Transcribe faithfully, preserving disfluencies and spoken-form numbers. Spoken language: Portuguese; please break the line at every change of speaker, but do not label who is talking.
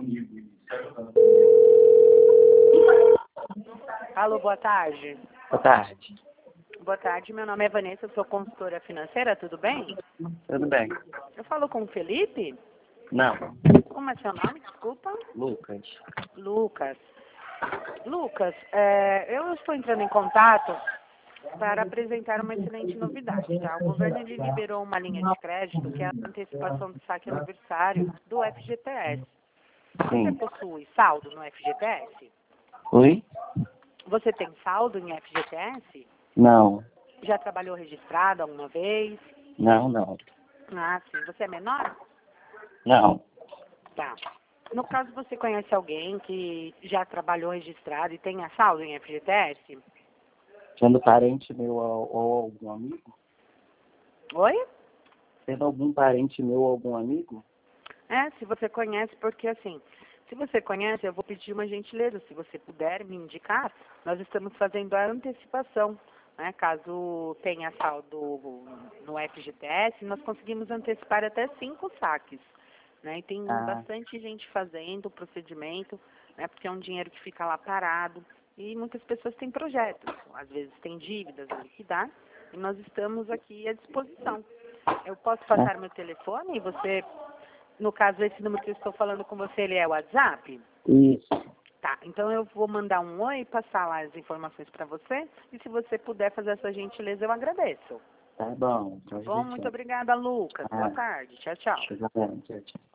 Alô, boa tarde.
Boa tarde.
Boa tarde, meu nome é Vanessa, eu sou consultora financeira, tudo bem?
Tudo bem?
Eu falo com o Felipe?
Não.
Como é seu nome, desculpa?
Lucas.
Lucas. Lucas, é, eu estou entrando em contato para apresentar uma excelente novidade, tá? O governo ele liberou uma linha de crédito que é a antecipação do saque aniversário do F G T S. Você
Sim.
possui saldo no F G T S?
Oi?
Você tem saldo em F G T S?
Não.
Já trabalhou registrado alguma vez?
Não, não.
Ah, sim. Você é menor?
Não.
Tá. No caso, você conhece alguém que já trabalhou registrado e tenha saldo em F G T S?
Sendo parente meu ou, ou algum amigo?
Oi?
Sendo algum parente meu ou algum amigo?
É, se você conhece, porque assim, se você conhece, eu vou pedir uma gentileza, se você puder me indicar, nós estamos fazendo a antecipação, né? Caso tenha saldo no F G T S, nós conseguimos antecipar até cinco saques, né? E tem
Ah,
bastante gente fazendo o procedimento, né? Porque é um dinheiro que fica lá parado e muitas pessoas têm projetos, às vezes têm dívidas a liquidar, e nós estamos aqui à disposição. Eu posso
é.
passar meu telefone e você, no caso, esse número que eu estou falando com você, ele é o WhatsApp?
Isso.
Tá, então eu vou mandar um oi e passar lá as informações para você. E se você puder fazer essa gentileza, eu agradeço.
Tá bom.
Tá
Pode
bom? Muito
deixar.
obrigada, Lucas. Boa
Ah,
tarde. Tchau, tchau.
tudo bem. Tchau, tchau.